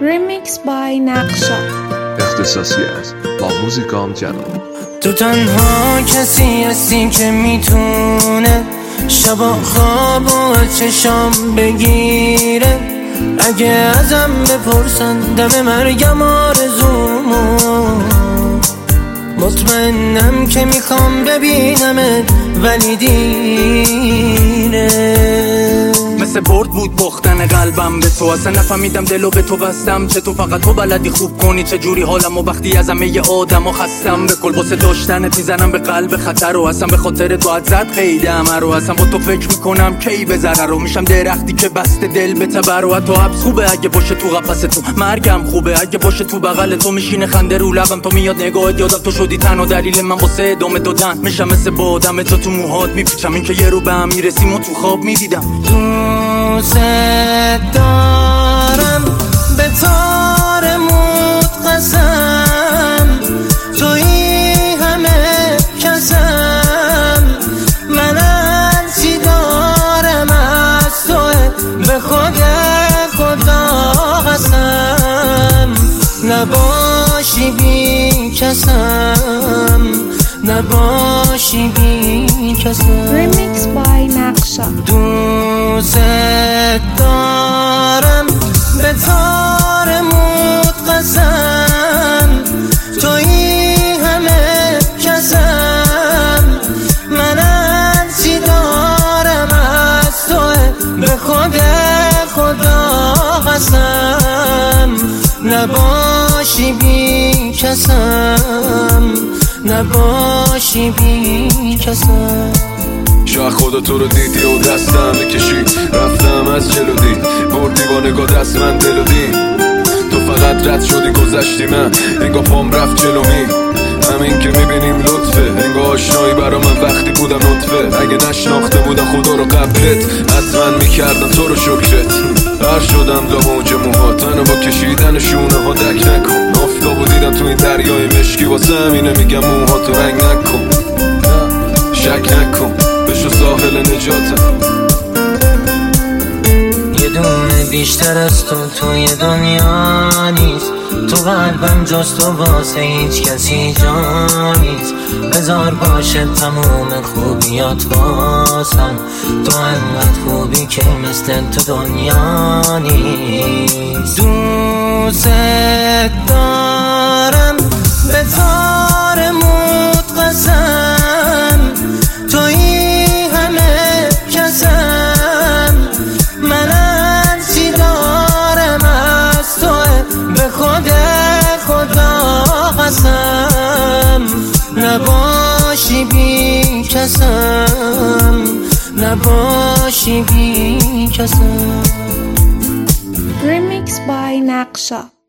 Remix by نقشا. اختصاصی است با موزیکام جناب. تو تنها کسی هستی که میتونه شبا خواب و چشام بگیره. اگه ازم بپرسن دم مرگم آرزومو، مطمئنم که میخوام ببینمت ولی دیره. مثل برد بود باختن قلبم به تو، اصلا نفهمیدم دلو به تو بستم. چه تو فقط تو بلدی خوب کنی، چه جوری حالمو وقتی از همه آدمو خستم. به کل واسه داشتنت میزنم به قلب خطر و اصلا به خاطر تو ازت قیدم رو. اصلا با تو فکر میکنم کی به ضرر رو میشم درختی که بسته دل به تبر. و تو حبس خوبه اگه باشه تو قفس تو، مرگم خوبه اگه باشه تو بغل تو. میشینه خنده رو لبم تو میاد نگاهت، یادم تو شدی تنها دلیل من واسه ادامه دادن. میشم مثل بادم تو موهات میپیچم، این که یه رو به هم میرسیم و تو خواب میدیدم. دوست دارم به تار متقسم، توی همه کسم. من هرچی دارم از توه، به خدا قسم. نباشی بی کسم، نباشی بی کسم. Remix by نقشا. دوست دارم به تار متقسم، توی همه کسم. من هرچی دارم از توه، به خدا قسم. نباشی بی کسم، نباشی بی کسم. شاید خدا تو رو دیدی و دستم بکشی، رفتم از جلو دی بردی با نگاه دست من دلو دی. تو فقط رد شدی گذشتی، من انگاه پام رفت جلومی. همین که میبینیم لطفه، انگاه آشنایی برا من وقتی بودم نطفه. اگه نشناخته بودم خدا رو قبلت، حتما میکردم تو رو شکرت. بر شدم لا موج موهات، منو با کشیدن شونه ها دک نکن. آفتابو دیدم تو این دریای مشکی، واسه همینه میگم موهاتو رنگ نکن. شک نکن بشو ساحل نجاتم. یه دونه بیشتر از تو توی دنیا نیست، تو قلبم جز تو واسه هیچ کسی جا نیست. بذار باشه تموم خوبیات واسم، تو انقدر خوبی که مثل تو دنیا نیست. دوست دارم به تار متقسم، توی همه کسم. من هرچی دارم از توه، به خدا قسم. نباشی بی کسم، نباشی بی کسم. Remix by نقشا.